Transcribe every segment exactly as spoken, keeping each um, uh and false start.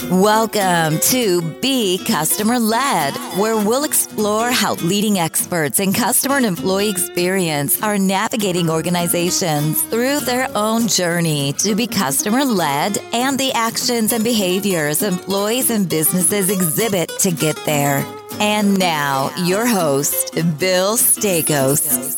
Welcome to Be Customer Led, where we'll explore how leading experts in customer and employee experience are navigating organizations through their own journey to be customer led and the actions and behaviors employees and businesses exhibit to get there. And now, your host, Bill Staikos.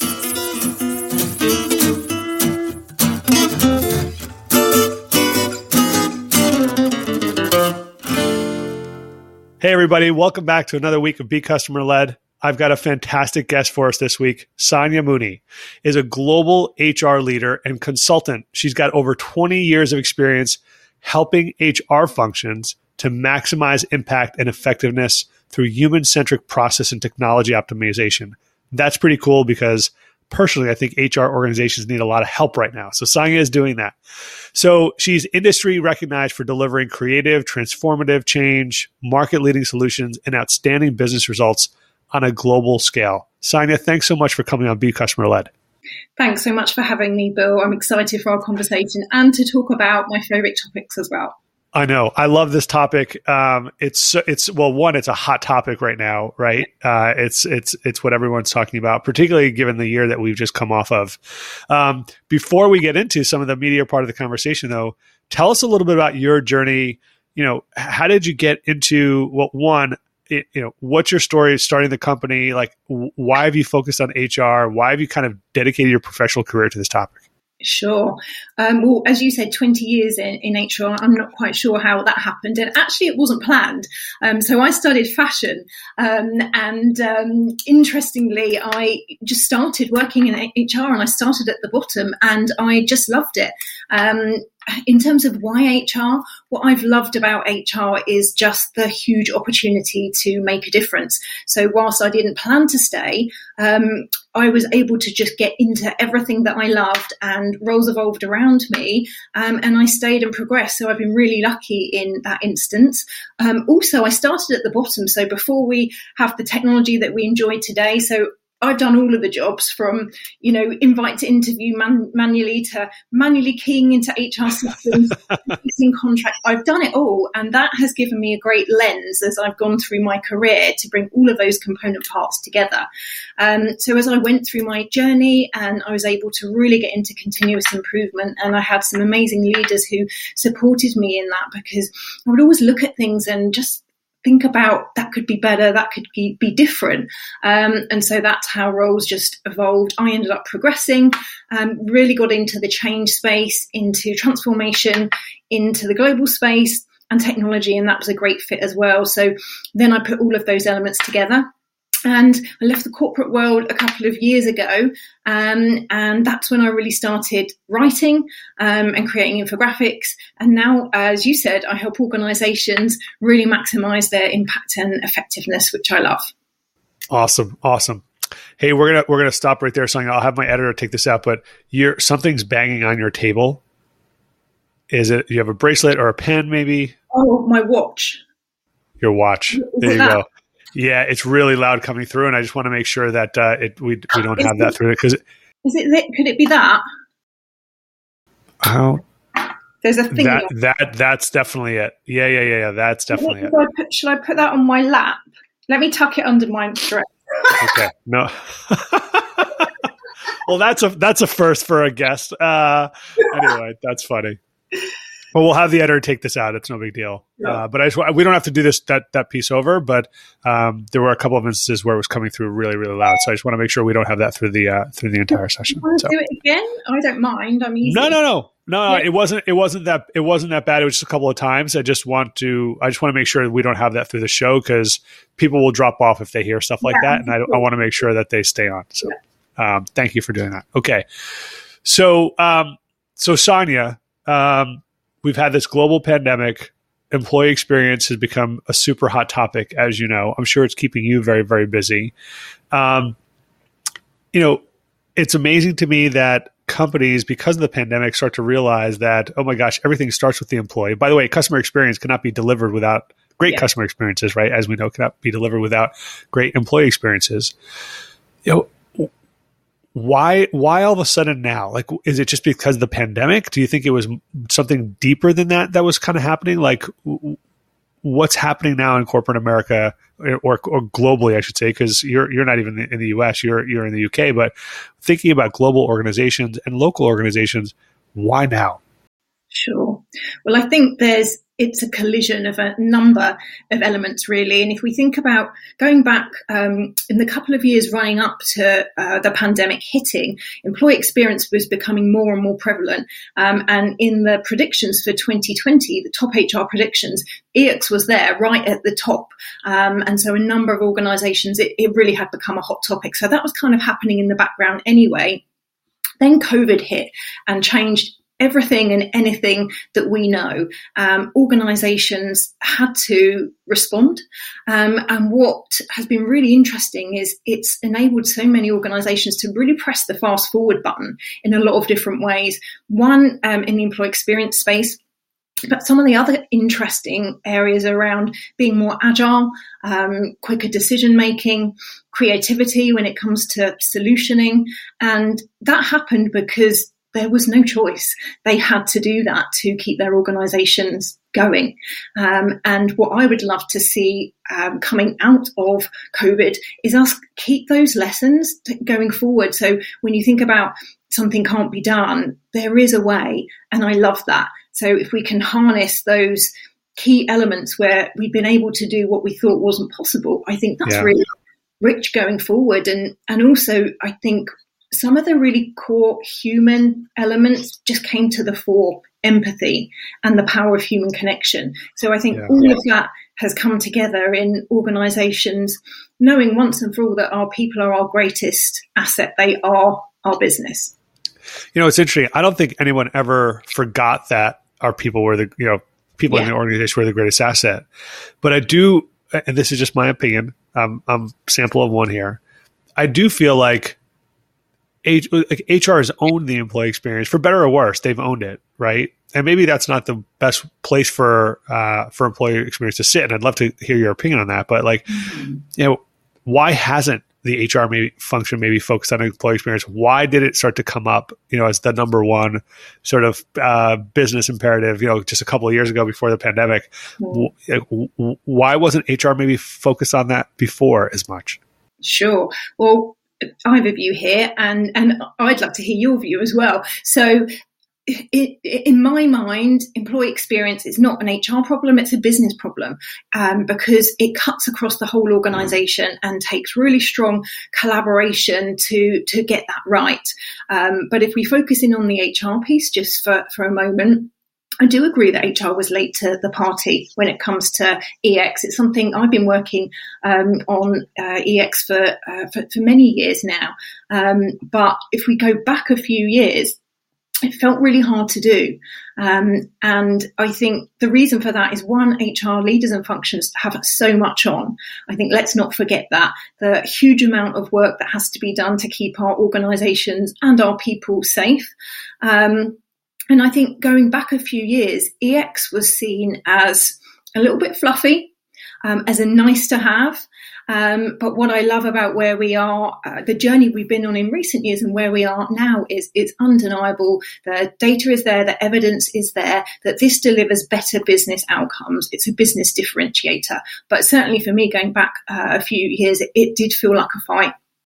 Hey, everybody. Welcome back to another week of Be Customer Led. I've got a fantastic guest for us this week. Sonia Mooney is a global H R leader and consultant. She's got over twenty years of experience helping H R functions to maximize impact and effectiveness through human-centric process and technology optimization. That's pretty cool because personally, I think H R organizations need a lot of help right now. So Sonia is doing that. So she's industry recognized for delivering creative, transformative change, market-leading solutions, and outstanding business results on a global scale. Sonia, thanks so much for coming on Be Customer Led. Thanks so much for having me, Bill. I'm excited for our conversation and to talk about my favorite topics as well. I know. I love this topic. Um, it's it's well, one, it's a hot topic right now, right? Uh, it's it's it's what everyone's talking about, particularly given the year that we've just come off of. Um, before we get into some of the media part of the conversation, though, tell us a little bit about your journey. You know, how did you get into what well, one? It, you know, what's your story starting the company? Like, w- why have you focused on H R? Why have you kind of dedicated your professional career to this topic? Sure. Um, well, as you said, twenty years in, in H R, I'm not quite sure how that happened. And actually, it wasn't planned. Um, so I studied fashion. Um, and um, interestingly, I just started working in H R and I started at the bottom and I just loved it. Um, in terms of why H R, what I've loved about H R is just the huge opportunity to make a difference. So whilst I didn't plan to stay, um, I was able to just get into everything that I loved and roles evolved around me um, and I stayed and progressed. So I've been really lucky in that instance. Um, also, I started at the bottom. So before we have the technology that we enjoy today, so I've done all of the jobs from, you know, invite to interview man- manually to manually keying into H R systems, fixing contracts. I've done it all. And that has given me a great lens as I've gone through my career to bring all of those component parts together. Um, so as I went through my journey and I was able to really get into continuous improvement, and I had some amazing leaders who supported me in that because I would always look at things and just think about that could be better, that could be, be different. Um, and so that's how roles just evolved. I ended up progressing, um, really got into the change space, into transformation, into the global space and technology. And that was a great fit as well. So then I put all of those elements together. And I left the corporate world a couple of years ago, um, and that's when I really started writing um, and creating infographics. And now, as you said, I help organizations really maximize their impact and effectiveness, which I love. Awesome, awesome. Hey, we're gonna we're gonna stop right there. So I'll have my editor take this out. But you're something's banging on your table. Is it? You have a bracelet or a pen, maybe? Oh, my watch. Your watch. Is there you that? go. Yeah, it's really loud coming through, and I just want to make sure that uh, it we we don't Is have that it, through it because. Is it? Could it be that? How? There's a thing. That that that's definitely it. Yeah, yeah, yeah, yeah. That's definitely it. I put, should I put that on my lap? Let me tuck it under my dress. Okay. No. Well, that's a that's a first for a guest. Uh, anyway, that's funny. Well, we'll have the editor take this out. It's no big deal. Yeah. Uh, but I just, we don't have to do this that that piece over. But um, there were a couple of instances where it was coming through really, really loud. So I just want to make sure we don't have that through the uh, through the entire session. You want to so. do it again? I don't mind. I'm easy. No, no, no, no. Yeah. It wasn't. It wasn't that. It wasn't that bad. It was just a couple of times. I just want to. I just want to make sure we don't have that through the show because people will drop off if they hear stuff like yeah, that, and I, I want to make sure that they stay on. So, yeah. um, thank you for doing that. Okay, so um, so Sonia. Um, We've had this global pandemic. Employee experience has become a super hot topic, as you know. I'm sure it's keeping you very, very busy. Um, you know, it's amazing to me that companies, because of the pandemic, start to realize that, oh my gosh, everything starts with the employee. By the way, customer experience cannot be delivered without great yeah. customer experiences, right? As we know, cannot be delivered without great employee experiences. You know, Why why all of a sudden now? Like, is it just because of the pandemic? Do you think it was something deeper than that that was kind of happening? Like, what's happening now in corporate America, or, or globally, I should say, because you're you're not even in the U S, you're you're in the U K, but thinking about global organizations and local organizations, why now? Sure. Well, I think there's it's a collision of a number of elements, really. And if we think about going back um, in the couple of years running up to uh, the pandemic hitting, employee experience was becoming more and more prevalent. Um, and in the predictions for twenty twenty, the top H R predictions, E X was there right at the top. Um, and so a number of organizations, it, it really had become a hot topic. So that was kind of happening in the background anyway. Then COVID hit and changed everything and anything that we know. Um, organizations had to respond. Um, and what has been really interesting is it's enabled so many organizations to really press the fast forward button in a lot of different ways. One, um, in the employee experience space, but some of the other interesting areas around being more agile, um, quicker decision making, creativity when it comes to solutioning. And that happened because there was no choice. They had to do that to keep their organizations going. Um, and what I would love to see um, coming out of COVID is us keep those lessons t- going forward. So when you think about something can't be done, there is a way. And I love that. So if we can harness those key elements where we've been able to do what we thought wasn't possible, I think that's yeah. really rich going forward. And, and also, I think some of the really core human elements just came to the fore, empathy and the power of human connection. So I think yeah, all yeah. of that has come together in organizations, knowing once and for all that our people are our greatest asset. They are our business. You know, it's interesting. I don't think anyone ever forgot that our people were the, you know, people yeah. in the organization were the greatest asset. But I do, and this is just my opinion, um, I'm sample of one here. I do feel like H, like H R has owned the employee experience, for better or worse. They've owned it, right? And maybe that's not the best place for uh, for employee experience to sit. And I'd love to hear your opinion on that. But like, mm-hmm. you know, why hasn't the H R maybe function maybe focused on employee experience? Why did it start to come up, you know, as the number one sort of uh, business imperative? You know, just a couple of years ago before the pandemic, mm-hmm. why wasn't H R maybe focused on that before as much? Sure. Well, I have a view here, and, and I'd love to hear your view as well. So it, in my mind, employee experience is not an H R problem, it's a business problem, um, because it cuts across the whole organization and takes really strong collaboration to, to get that right. Um, but if we focus in on the H R piece just for, for a moment, I do agree that H R was late to the party when it comes to E X. It's something I've been working um, on uh, E X for, uh, for for many years now. Um, but if we go back a few years, it felt really hard to do. Um, and I think the reason for that is, one, H R leaders and functions have so much on. I think let's not forget that. The huge amount of work that has to be done to keep our organizations and our people safe. Um, And I think going back a few years, E X was seen as a little bit fluffy, um, as a nice to have. Um, but what I love about where we are, uh, the journey we've been on in recent years and where we are now is it's undeniable. The data is there, the evidence is there that this delivers better business outcomes. It's a business differentiator. But certainly for me, going back uh, a few years, it, it did feel like a fight.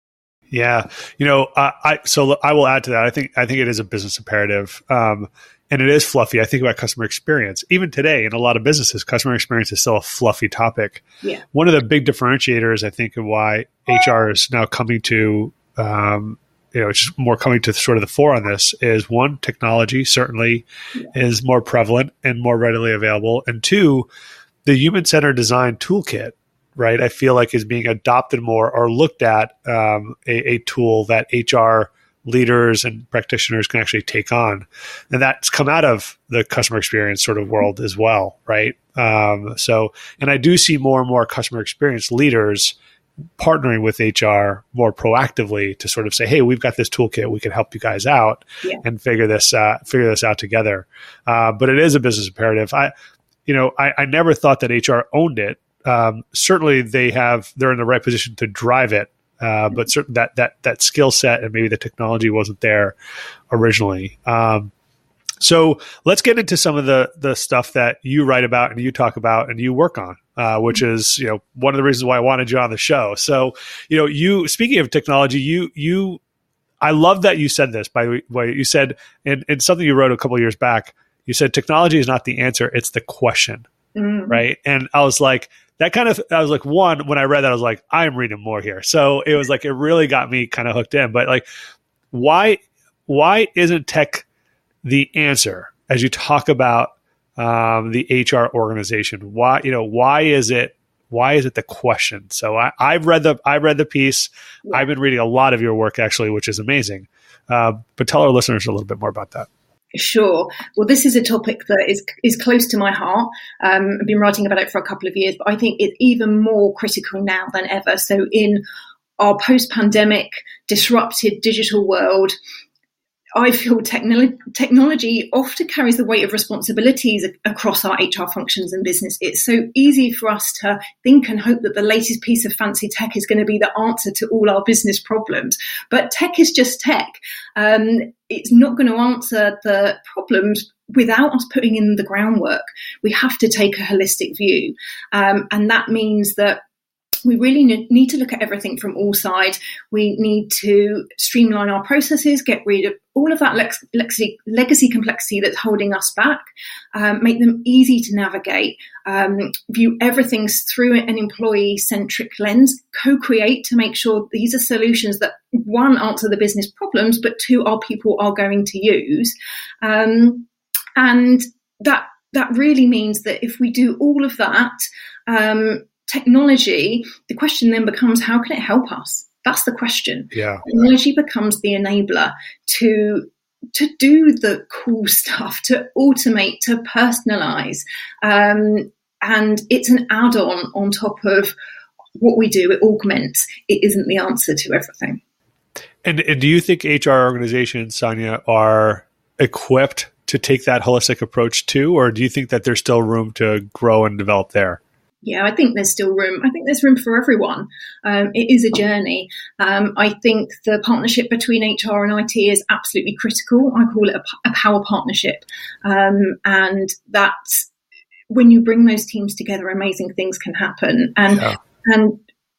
Yeah, you know, uh, I so I will add to that. I think I think it is a business imperative, um, and it is fluffy. I think about customer experience. Even today, in a lot of businesses, customer experience is still a fluffy topic. Yeah. One of the big differentiators, I think, of why H R is now coming to, um, you know, it's just more coming to sort of the fore on this is, one, technology certainly yeah. is more prevalent and more readily available, and two, the human-centered design toolkit, right, I feel like is being adopted more or looked at um, a, a tool that H R leaders and practitioners can actually take on. And that's come out of the customer experience sort of world as well, right? Um, so, and I do see more and more customer experience leaders partnering with H R more proactively to sort of say, hey, we've got this toolkit, we can help you guys out yeah. and figure this, uh, figure this out together. Uh, but it is a business imperative. I, you know, I, I never thought that H R owned it. Um, certainly they have, they're in the right position to drive it. Uh, but certain that, that, that skill set and maybe the technology wasn't there originally. Um, So let's get into some of the the stuff that you write about and you talk about and you work on, uh, which is, you know, one of the reasons why I wanted you on the show. So, you know, you, speaking of technology, you, you, I love that you said this, by the way. You said, in, in something you wrote a couple of years back, you said technology is not the answer, it's the question, mm. right? And I was like, that kind of, I was like, one, when I read that, I was like, I'm reading more here. So it was like, it really got me kind of hooked in. But like, why, why isn't tech the answer as you talk about um, the H R organization? Why, you know, why is it, why is it the question? So I, I've read the, I've read the piece. Yeah. I've been reading a lot of your work actually, which is amazing. Uh, but tell our listeners a little bit more about that. Sure. Well, this is a topic that is is close to my heart. Um, I've been writing about it for a couple of years, but I think it's even more critical now than ever. So in our post-pandemic disrupted digital world, I feel technolo- technology often carries the weight of responsibilities a- across our H R functions and business. It's so easy for us to think and hope that the latest piece of fancy tech is going to be the answer to all our business problems. But tech is just tech. Um, it's not going to answer the problems without us putting in the groundwork. We have to take a holistic view. Um, and that means that we really need to look at everything from all sides. We need to streamline our processes, get rid of all of that lex- legacy, legacy complexity that's holding us back, um, make them easy to navigate, um, view everything through an employee-centric lens, co-create to make sure these are solutions that, one, answer the business problems, but two, our people are going to use. Um, and that that really means that if we do all of that, um, technology, the question then becomes, how can it help us? That's the question. Yeah. Technology becomes the enabler to to do the cool stuff, to automate, to personalize. Um, and it's an add-on on top of what we do. It augments. It isn't the answer to everything. And, and do you think H R organizations, Sonia, are equipped to take that holistic approach too? Or do you think that there's still room to grow and develop there? Yeah, I think there's still room. I think there's room for everyone. Um, it is a journey. Um, I think the partnership between H R and I T is absolutely critical. I call it a, a power partnership. Um, and that's when you bring those teams together, amazing things can happen. And yeah. and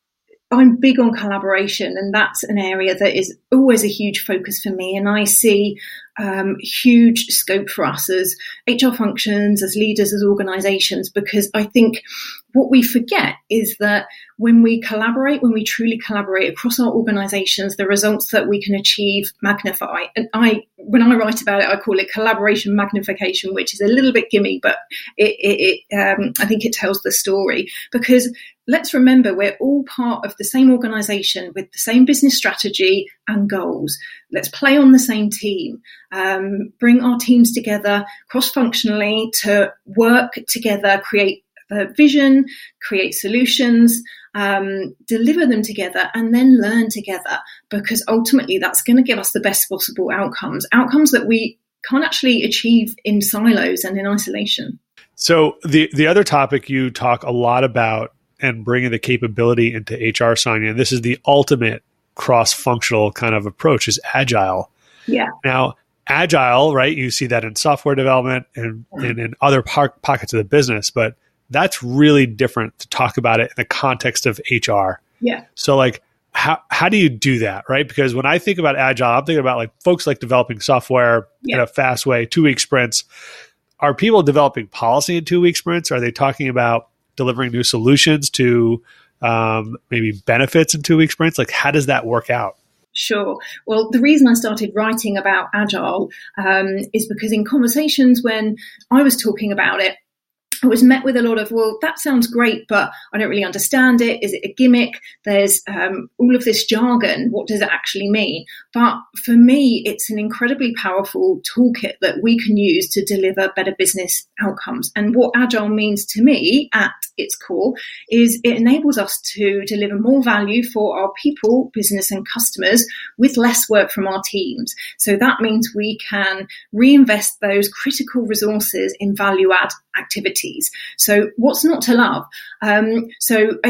I'm big on collaboration, and that's an area that is always a huge focus for me. And I see um, huge scope for us as H R functions, as leaders, as organizations, because I think what we forget is that when we collaborate, when we truly collaborate across our organizations, the results that we can achieve magnify. And I, when I write about it, I call it collaboration magnification, which is a little bit gimme, but it, it, it um, I think it tells the story. Because let's remember, we're all part of the same organization with the same business strategy and goals. Let's play on the same team, um, bring our teams together cross-functionally to work together, create a vision, create solutions, um, deliver them together, and then learn together, because ultimately that's going to give us the best possible outcomes, outcomes that we can't actually achieve in silos and in isolation. So the, the other topic you talk a lot about and bringing the capability into H R, Sonia, and this is the ultimate cross-functional kind of approach, is agile. Yeah. Now, agile, right? You see that in software development and, and in other par- pockets of the business, but that's really different to talk about it in the context of H R. Yeah. So like, how how do you do that, right? Because when I think about agile, I'm thinking about like folks like developing software yeah. in a fast way, two-week sprints. Are people developing policy in two-week sprints? Are they talking about delivering new solutions to um, maybe benefits in two-week sprints? Like, how does that work out? Sure. Well, the reason I started writing about Agile um, is because in conversations when I was talking about it, I was met with a lot of, well, that sounds great, but I don't really understand it. Is it a gimmick? There's um, all of this jargon. What does it actually mean? But for me, it's an incredibly powerful toolkit that we can use to deliver better business outcomes. And what Agile means to me at its core is it enables us to deliver more value for our people, business and customers with less work from our teams. So that means we can reinvest those critical resources in value add activities. So what's not to love? Um, so I think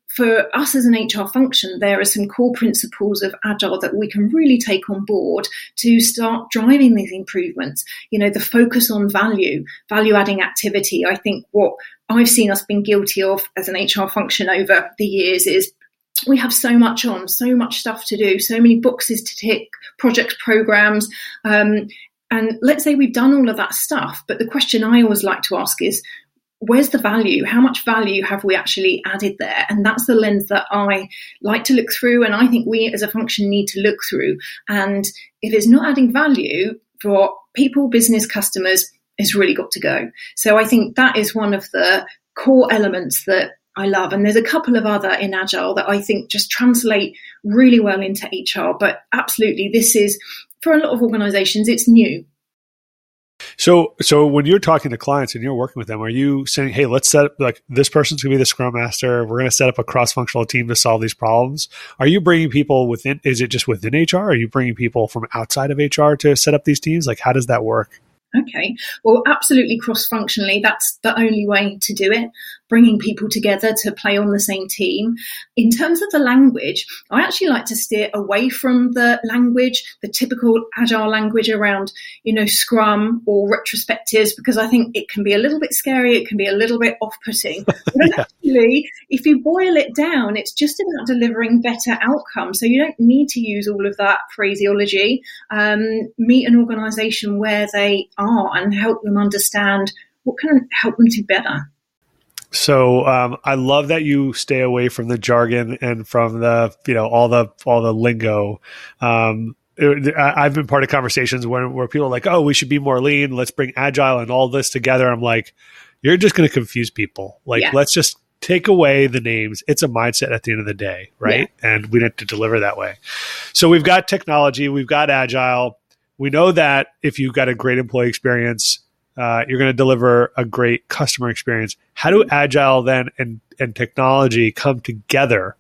for us as an H R function, there are some core principles of Agile that we can really take on board to start driving these improvements. You know, the focus on value, value adding activity. I think what I've seen us being guilty of as an H R function over the years is we have so much on, so much stuff to do, so many boxes to tick, project programs. Um, and let's say we've done all of that stuff. But the question I always like to ask is, where's the value? How much value have we actually added there? And that's the lens that I like to look through. And I think we as a function need to look through. And if it's not adding value for people, business, customers, it's really got to go. So I think that is one of the core elements that I love. And there's a couple of other in Agile that I think just translate really well into H R. But absolutely, this is, for a lot of organizations, it's new. So, so when you're talking to clients and you're working with them, are you saying, hey, let's set up, like, this person's going to be the Scrum Master. We're going to set up a cross-functional team to solve these problems. Are you bringing people within, is it just within H R? Are you bringing people from outside of H R to set up these teams? Like, how does that work? Okay, well, absolutely cross-functionally, that's the only way to do it, bringing people together to play on the same team. In terms of the language, I actually like to steer away from the language, the typical Agile language around, you know, Scrum or retrospectives, because I think it can be a little bit scary, it can be a little bit off-putting. But yeah. Actually, if you boil it down, it's just about delivering better outcomes. So you don't need to use all of that phraseology. Um, meet an organisation where they are and help them understand what can help them do better. So um, I love that you stay away from the jargon and from the, you know, all the all the lingo. Um, it, I've been part of conversations where, where people are like, oh, we should be more lean. Let's bring Agile and all this together. I'm like, you're just going to confuse people. Like, yeah. Let's just take away the names. It's a mindset at the end of the day, right? Yeah. And we need to deliver that way. So we've got technology, we've got Agile. We know that if you've got a great employee experience, uh, you're going to deliver a great customer experience. How do Agile then and, and technology come together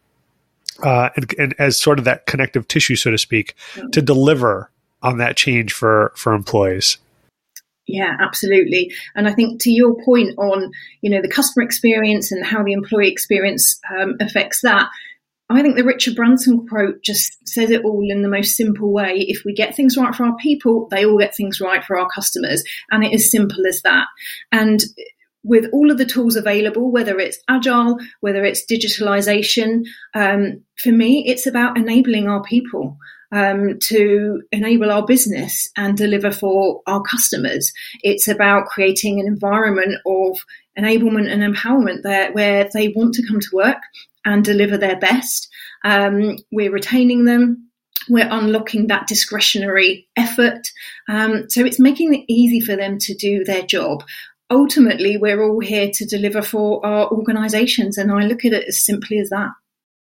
uh, and, and as sort of that connective tissue, so to speak, to deliver on that change for, for employees? Yeah, absolutely. And I think to your point on, you know, the customer experience and how the employee experience um, affects that, I think the Richard Branson quote just says it all in the most simple way. If we get things right for our people, they all get things right for our customers. And it is simple as that. And with all of the tools available, whether it's Agile, whether it's digitalization, um, for me, it's about enabling our people um, to enable our business and deliver for our customers. It's about creating an environment of enablement and empowerment there where they want to come to work and deliver their best. Um, we're retaining them. We're unlocking that discretionary effort. Um, so it's making it easy for them to do their job. Ultimately, we're all here to deliver for our organizations. And I look at it as simply as that.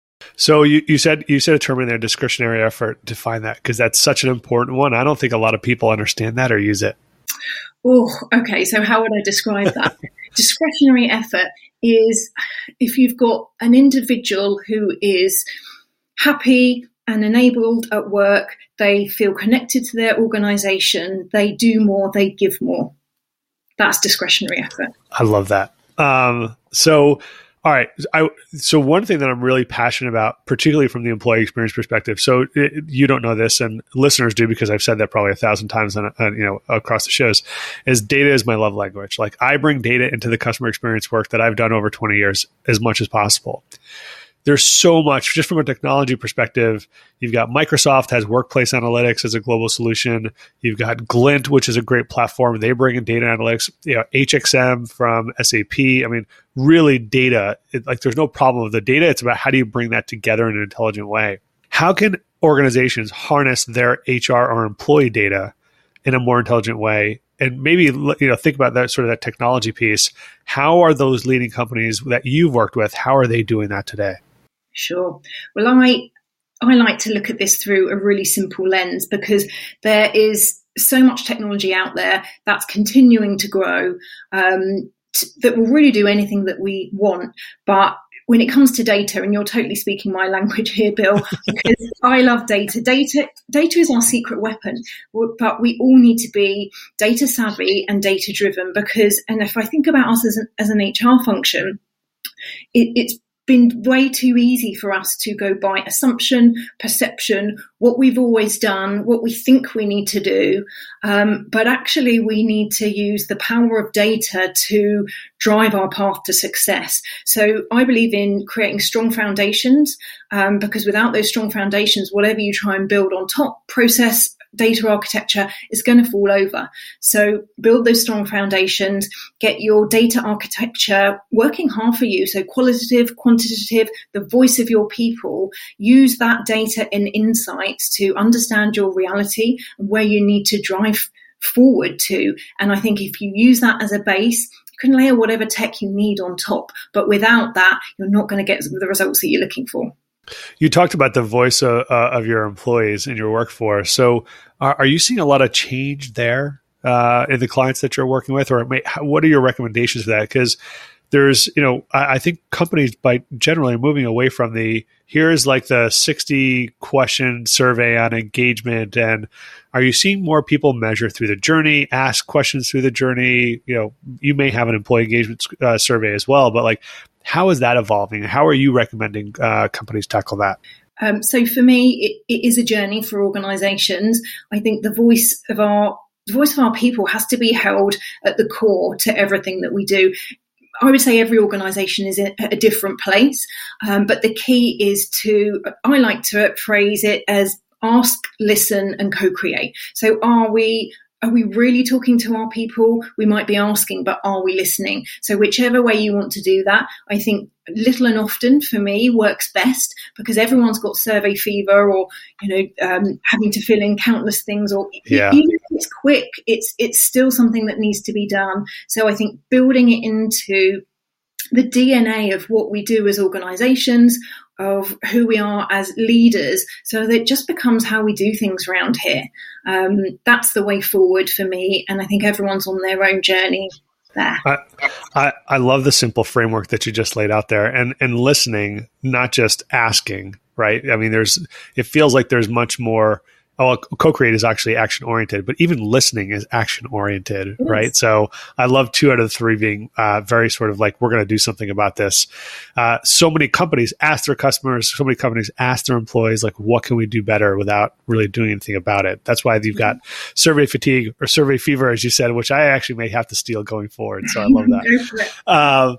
So you, you said you said a term in there, discretionary effort. Define that, because that's such an important one. I don't think a lot of people understand that or use it. Oh, okay. So how would I describe that? Discretionary effort is if you've got an individual who is happy and enabled at work, they feel connected to their organization, they do more, they give more. That's discretionary effort. I love that. Um, so, all right. I, so one thing that I'm really passionate about, particularly from the employee experience perspective, so it, you don't know this and listeners do because I've said that probably a thousand times on, on, you know, across the shows, is data is my love language. Like, I bring data into the customer experience work that I've done over twenty years as much as possible. There's so much, just from a technology perspective. You've got Microsoft has Workplace Analytics as a global solution. You've got Glint, which is a great platform. They bring in data analytics. You know, H X M from S A P. I mean, really data. It, like, there's no problem with the data. It's about how do you bring that together in an intelligent way. How can organizations harness their H R or employee data in a more intelligent way? And maybe, you know, think about that sort of that technology piece. How are those leading companies that you've worked with, how are they doing that today? Sure. Well, I I like to look at this through a really simple lens because there is so much technology out there that's continuing to grow um, t- that will really do anything that we want. But when it comes to data, and you're totally speaking my language here, Bill, because I love data. Data data is our secret weapon, but we all need to be data savvy and data driven because, and if I think about us as an, as an H R function, it, it's been way too easy for us to go by assumption, perception, what we've always done, what we think we need to do. Um, but actually, we need to use the power of data to drive our path to success. So I believe in creating strong foundations, um, because without those strong foundations, whatever you try and build on top, process, data architecture, is going to fall over. So build those strong foundations, get your data architecture working hard for you. So qualitative, quantitative, the voice of your people, use that data and insights to understand your reality and where you need to drive forward to. And I think if you use that as a base, you can layer whatever tech you need on top. But without that, you're not going to get the results that you're looking for. You talked about the voice of, uh, of your employees in your workforce. So are, are you seeing a lot of change there uh, in the clients that you're working with? Or may, what are your recommendations for that? Because there's, you know, I, I think companies by generally are moving away from the, here's like the sixty question survey on engagement. And are you seeing more people measure through the journey, ask questions through the journey? You know, you may have an employee engagement uh, survey as well, but like, how is that evolving? How are you recommending uh, companies tackle that? Um, so for me, it, it is a journey for organizations. I think the voice of our the voice of our people has to be held at the core to everything that we do. I would say every organization is in a different place, um, but the key is to, I like to phrase it as ask, listen, and co-create. So are we Are we really talking to our people? We might be asking, but are we listening? So whichever way you want to do that, I think little and often for me works best, because everyone's got survey fever, or, you know, um, having to fill in countless things, or yeah. even if it's quick, it's, it's still something that needs to be done. So I think building it into the D N A of what we do as organizations, of who we are as leaders, so that it just becomes how we do things around here. Um, that's the way forward for me. And I think everyone's on their own journey there. I, I, I love the simple framework that you just laid out there, and, and listening, not just asking, right? I mean, there's, it feels like there's much more. Oh, co-create is actually action-oriented, but even listening is action-oriented, yes. Right? So I love two out of the three being uh, very sort of like, we're going to do something about this. Uh, so many companies ask their customers, so many companies ask their employees, like, what can we do better without really doing anything about it? That's why you've got mm-hmm. survey fatigue or survey fever, as you said, which I actually may have to steal going forward. So I love that. uh,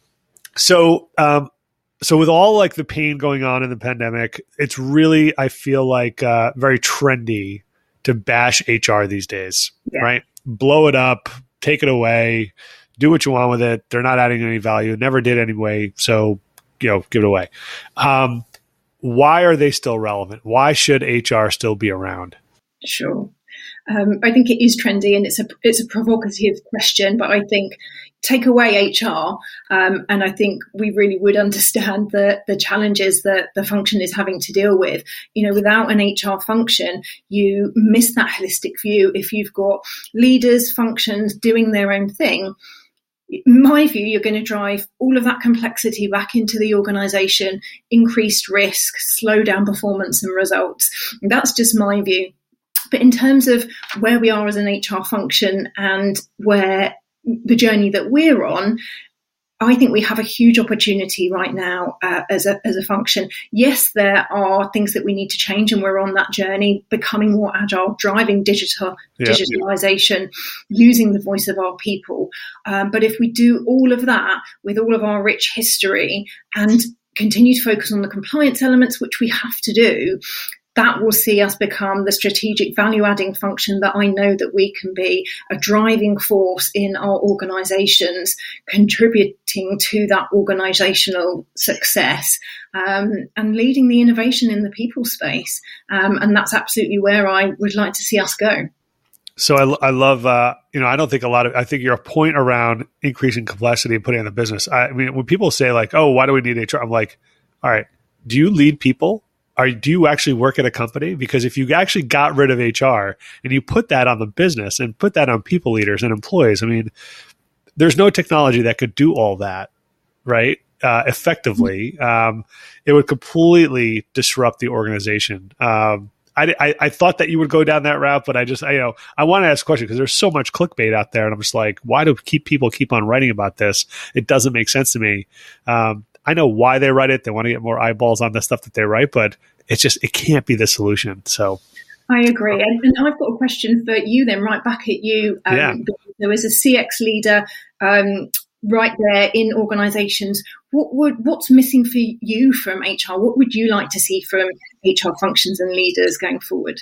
so, um, So with all like the pain going on in the pandemic, it's really, I feel like uh, very trendy to bash H R these days, yeah. Right? Blow it up, take it away, do what you want with it. They're not adding any value, never did anyway. So, you know, give it away. Um, why are they still relevant? Why should H R still be around? Sure. Um, I think it is trendy, and it's a it's a provocative question, but I think take away H R, um, and I think we really would understand the the challenges that the function is having to deal with. You know, without an H R function, you miss that holistic view. If you've got leaders, functions doing their own thing, in my view, you're going to drive all of that complexity back into the organization, increased risk, slow down performance and results. And that's just my view. But in terms of where we are as an H R function and where the journey that we're on, I think we have a huge opportunity right now uh, as a as a function. Yes, there are things that we need to change, and we're on that journey, becoming more agile, driving digital yeah, digitalization, yeah. using the voice of our people. Um, but if we do all of that with all of our rich history and continue to focus on the compliance elements, which we have to do, that will see us become the strategic value-adding function that I know that we can be, a driving force in our organisations, contributing to that organisational success, um, and leading the innovation in the people space. Um, and that's absolutely where I would like to see us go. So I, I love, uh, you know, I don't think a lot of, I think your point around increasing complexity and putting in the business. I, I mean, when people say like, oh, why do we need H R? I'm like, all right, do you lead people? Are, do you actually work at a company? Because if you actually got rid of H R and you put that on the business and put that on people leaders and employees, I mean, there's no technology that could do all that, right? Uh, effectively. Um, it would completely disrupt the organization. Um, I, I, I thought that you would go down that route, but I just, I, you know, I want to ask a question because there's so much clickbait out there, and I'm just like, why do keep people keep on writing about this? It doesn't make sense to me. Um, I know why they write it. They want to get more eyeballs on the stuff that they write, but it's just, it can't be the solution. So I agree. And, and I've got a question for you then, right back at you. Um, yeah. So as a C X leader, um, right there in organizations, what would, what's missing for you from H R? What would you like to see from H R functions and leaders going forward?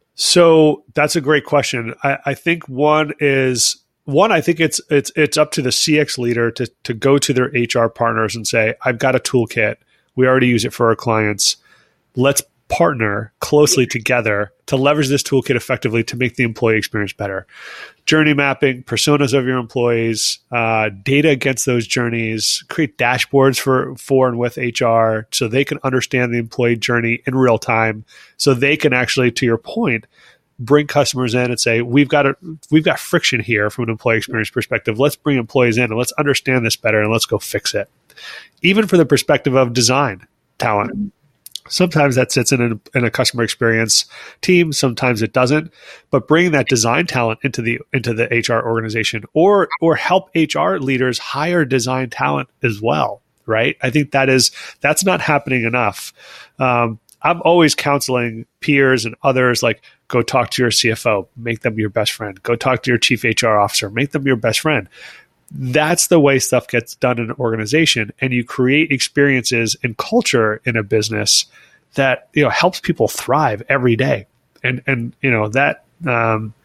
So that's a great question. I, I think one is, one, I think it's it's it's up to the C X leader to to go to their H R partners and say, I've got a toolkit. We already use it for our clients. Let's partner closely together to leverage this toolkit effectively to make the employee experience better. Journey mapping, personas of your employees, uh, data against those journeys, create dashboards for, for and with H R so they can understand the employee journey in real time, so they can actually, to your point, bring customers in and say, we've got a, we've got friction here from an employee experience perspective. Let's bring employees in and let's understand this better and let's go fix it. Even from the perspective of design talent. Sometimes that sits in a, in a customer experience team. Sometimes it doesn't. But bringing that design talent into the into the H R organization, or or help H R leaders hire design talent as well, right? I think that is that's not happening enough. Um, I'm always counseling peers and others, like, go talk to your C F O, make them your best friend. Go talk to your chief H R officer, make them your best friend. That's the way stuff gets done in an organization, and you create experiences and culture in a business that, you know, helps people thrive every day. And and you know that um,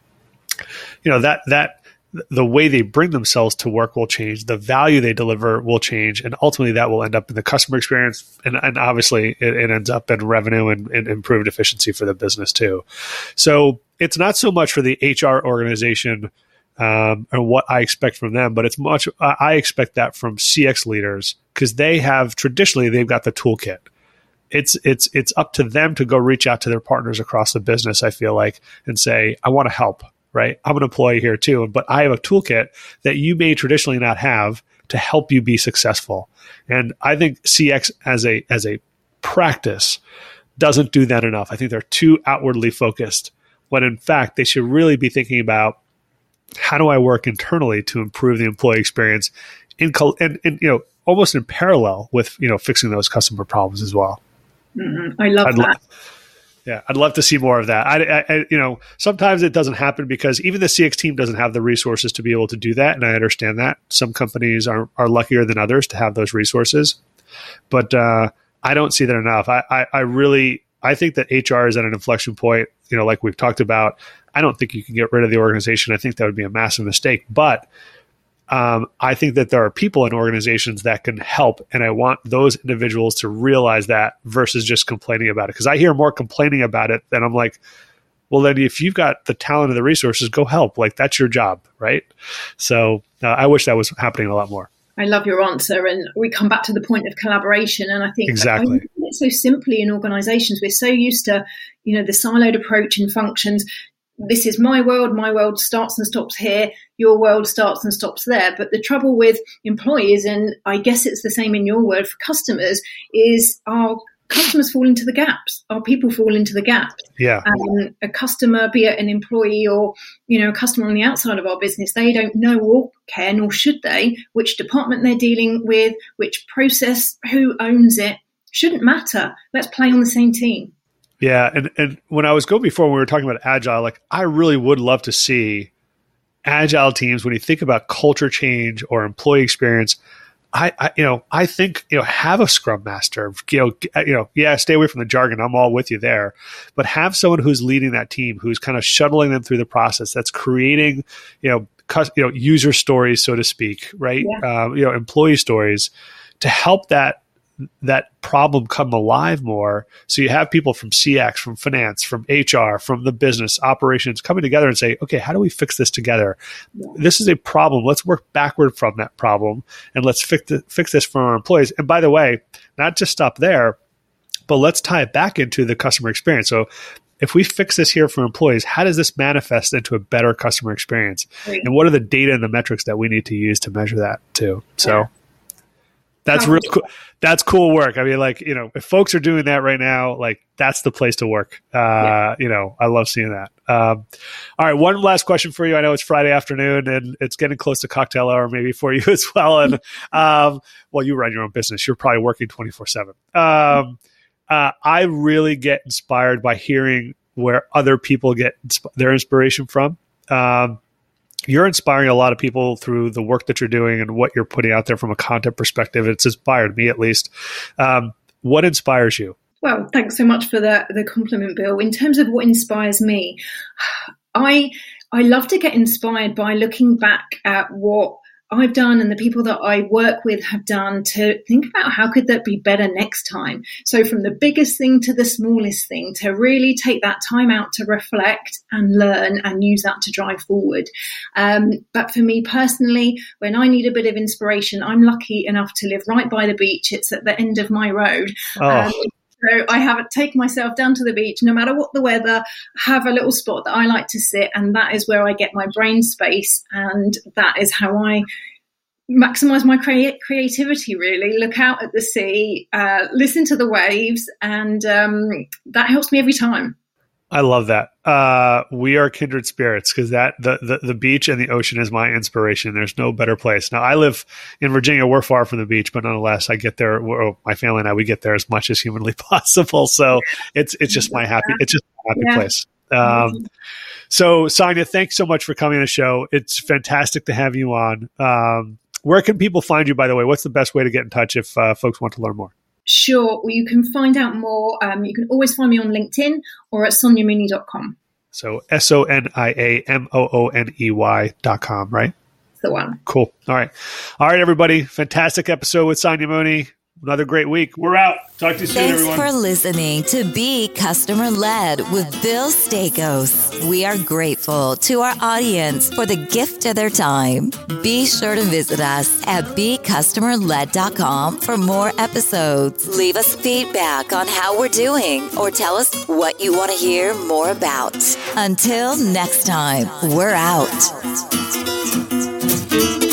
you know that that the way they bring themselves to work will change, the value they deliver will change, and ultimately that will end up in the customer experience, and, and obviously it, it ends up in revenue and, and improved efficiency for the business too. So it's not so much for the H R organization Um, and what I expect from them, but it's much, I expect that from C X leaders, because they have traditionally, they've got the toolkit. It's, it's, it's up to them to go reach out to their partners across the business, I feel like, and say, I want to help, right? I'm an employee here too, but I have a toolkit that you may traditionally not have to help you be successful. And I think C X as a, as a practice doesn't do that enough. I think they're too outwardly focused, when in fact, they should really be thinking about, how do I work internally to improve the employee experience in, and, and you know, almost in parallel with, you know, fixing those customer problems as well. Mm-hmm. I love I'd that. Lo- yeah, I'd love to see more of that. I, I, I, you know, sometimes it doesn't happen because even the C X team doesn't have the resources to be able to do that, and I understand that. Some companies are are luckier than others to have those resources, but uh, I don't see that enough. I, I, I really, I think that H R is at an inflection point. You know, like we've talked about. I don't think you can get rid of the organization. I think that would be a massive mistake. But um, I think that there are people in organizations that can help. And I want those individuals to realize that versus just complaining about it. Because I hear more complaining about it than I'm like, well, then if you've got the talent and the resources, go help. Like, that's your job, right? So uh, I wish that was happening a lot more. I love your answer. And we come back to the point of collaboration. And I think exactly. It's so simply in organizations, we're so used to, you know, the siloed approach in functions. This is my world. My world starts and stops here. Your world starts and stops there. But the trouble with employees, and I guess it's the same in your world for customers, is our customers fall into the gaps. Our people fall into the gaps. Yeah. Um, a customer, be it an employee or, you know, a customer on the outside of our business, they don't know or care, nor should they, which department they're dealing with, which process, who owns it. Shouldn't matter. Let's play on the same team. Yeah, and, and when I was going before, when we were talking about Agile, like, I really would love to see Agile teams, when you think about culture change or employee experience, I, I you know, I think, you know, have a Scrum Master, you know, you know, yeah, stay away from the jargon. I'm all with you there, but have someone who's leading that team, who's kind of shuttling them through the process, that's creating, you know, cus- you know, user stories, so to speak, right? Yeah. Um, you know, employee stories to help that that problem come alive more. So you have people from C X, from finance, from H R, from the business operations coming together and say, okay, how do we fix this together? Yeah. This is a problem. Let's work backward from that problem and let's fix, the, fix this for our employees. And by the way, not just stop there, but let's tie it back into the customer experience. So if we fix this here for employees, how does this manifest into a better customer experience? Right. And what are the data and the metrics that we need to use to measure that too? So yeah. That's real cool. That's cool work. I mean, like, you know, if folks are doing that right now, like that's the place to work. Uh, yeah. You know, I love seeing that. Um, all right. One last question for you. I know it's Friday afternoon and it's getting close to cocktail hour maybe for you as well. And, um, well, you run your own business. You're probably working twenty-four seven. Um, uh, I really get inspired by hearing where other people get insp- their inspiration from. Um, You're inspiring a lot of people through the work that you're doing and what you're putting out there from a content perspective. It's inspired me, at least. Um, what inspires you? Well, thanks so much for the, the compliment, Bill. In terms of what inspires me, I I love to get inspired by looking back at what I've done and the people that I work with have done to think about how could that be better next time. So from the biggest thing to the smallest thing, to really take that time out to reflect and learn and use that to drive forward. Um, but for me personally, when I need a bit of inspiration, I'm lucky enough to live right by the beach. It's at the end of my road. Oh. Um, So I have taken myself down to the beach, no matter what the weather, have a little spot that I like to sit, and that is where I get my brain space, and that is how I maximize my crea- creativity, really. Look out at the sea, uh, listen to the waves, and um, that helps me every time. I love that. Uh, we are kindred spirits because that the, the the beach and the ocean is my inspiration. There's no better place. Now I live in Virginia. We're far from the beach, but nonetheless, I get there. Well, my family and I, we get there as much as humanly possible. So it's it's just my happy. It's just my happy yeah. place. Um, so Sonia, thanks so much for coming on the show. It's fantastic to have you on. Um, where can people find you, by the way? What's the best way to get in touch if uh, folks want to learn more? Sure. Well, you can find out more. Um, you can always find me on LinkedIn or at sonia mooney dot com. So S O N I A M O O N E Y dot com, right? That's the one. Cool. All right. All right, everybody. Fantastic episode with Sonia Mooney. Another great week. We're out. Talk to you soon, Thanks everyone. Thanks for listening to Be Customer Led with Bill Stakos. We are grateful to our audience for the gift of their time. Be sure to visit us at be customer led dot com for more episodes. Leave us feedback on how we're doing or tell us what you want to hear more about. Until next time, we're out.